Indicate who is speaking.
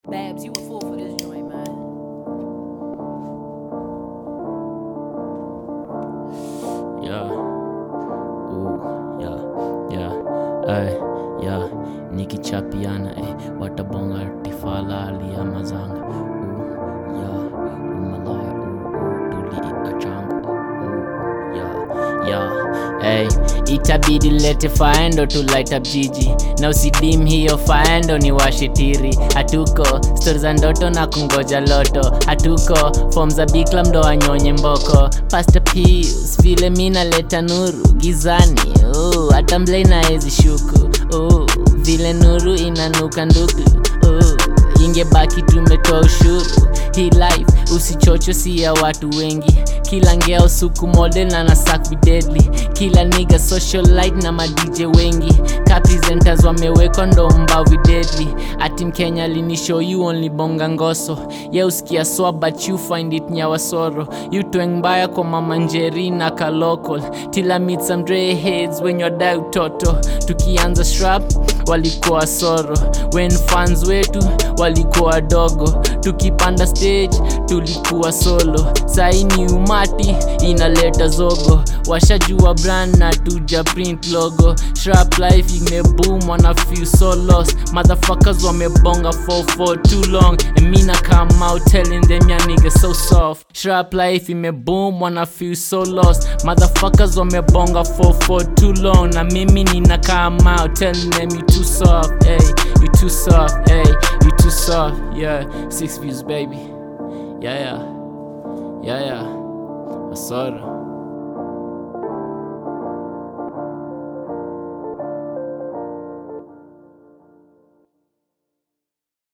Speaker 1: Babs, you a fool for this joint, man.
Speaker 2: Yeah. Ooh, yeah. Nikichapiana, watabonga tifala ali amazanga. Ooh, yeah. Umalaya, tuli achanga. Ooh, yeah. Itabidi lete faendo to light up jiji. Na usidim hiyo faendo ni washitiri. Hatuko stories za ndoto na kungoja loto. Hatuko form za bikla mdo anyonye mboko. Pastor Pius vile mina leta nuru gizani. Hata mblei na ezi shuku. Vile nuru inanuka nduku. Ingebaki tumetoa ushuru. Hii life usichocho si ya watu wengi. Kila ngeo suku model na nasak be deadly. Kila nigga socialite na ma DJ wengi. Ka presenters wamewekwa ndo mbavi deadly. Ati Mkenya lini show you only bonga ngoso. Yeah usikia soa but you find it nyawa soro. You tweng mbaya kwa mama Njeri na ka local. Till I meet some Dre heads when you're die utoto. Tukianza strap walikuwa soro. When fans wetu walikuwa dogo. Tukipanda stage tulikuwa solo. Saini umati inaleta zogo. Washajua brand na tuja print logo. Shrap life imeboom wanna feel so lost. Motherfuckers wamebonga for too long. And me na come out telling them ya nigga so soft. Shrap life imeboom wanna feel so lost. Motherfuckers wamebonga for too long. Na mimi nina come out telling them you too soft. Hey, you too soft. Hey, you too soft. Yeah, 6 views baby. Yeah. Asoro.